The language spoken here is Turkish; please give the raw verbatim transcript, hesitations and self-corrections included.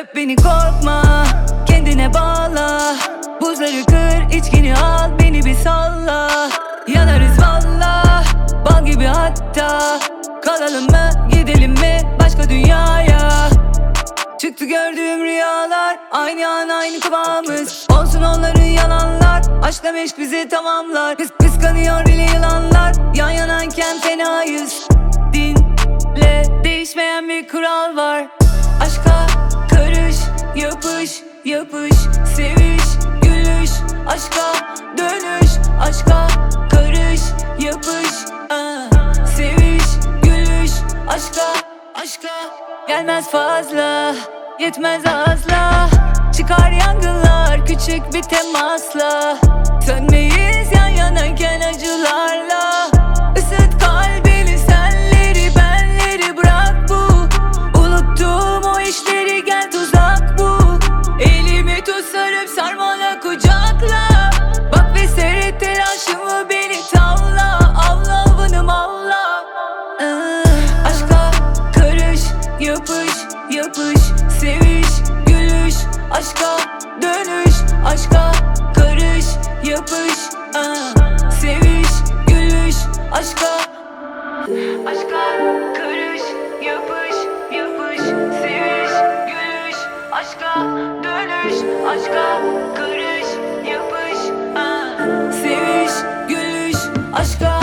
Öp beni korkma, kendine bağla. Buzları kır, içkini al, beni bir salla. Yanarız valla, bal gibi hatta. Kalalım mı, gidelim mi başka dünyaya? Çıktı gördüğüm rüyalar, aynı an aynı kıvamız. Olsun onların yalanlar, aşkla meşk bizi tamamlar. Kıs kıskanıyor bile yılanlar, yan yanayken fenayız. Dinle, değişmeyen bir kural var. Aşka karış, yapış, yapış, seviş, gülüş. Aşka dönüş, aşka karış, yapış, ah. Seviş, gülüş, aşka, aşka. Gelmez fazla, yetmez azla. Çıkar yangınlar küçük bir temasla. Sönmeyiz yan yanayken acılarla. Isıt kalbini, senleri benleri bırak bu. Unuttuğum o işleri, gel tuzak bu. Elimi tut, sarıp sarmala kucakla. Bak ve seyret telaşımı, beni tavla. Avla avınım avla. ah. Aşka karış, yapış, yapış, seviş, gülüş. Aşka dönüş, aşka karış, yapış, ah. Seviş, gülüş, aşka. Aşka karış, yapış, yapış, seviş, gülüş. Aşka dönüş, aşka karış, yapış, ah. Seviş, gülüş, aşka.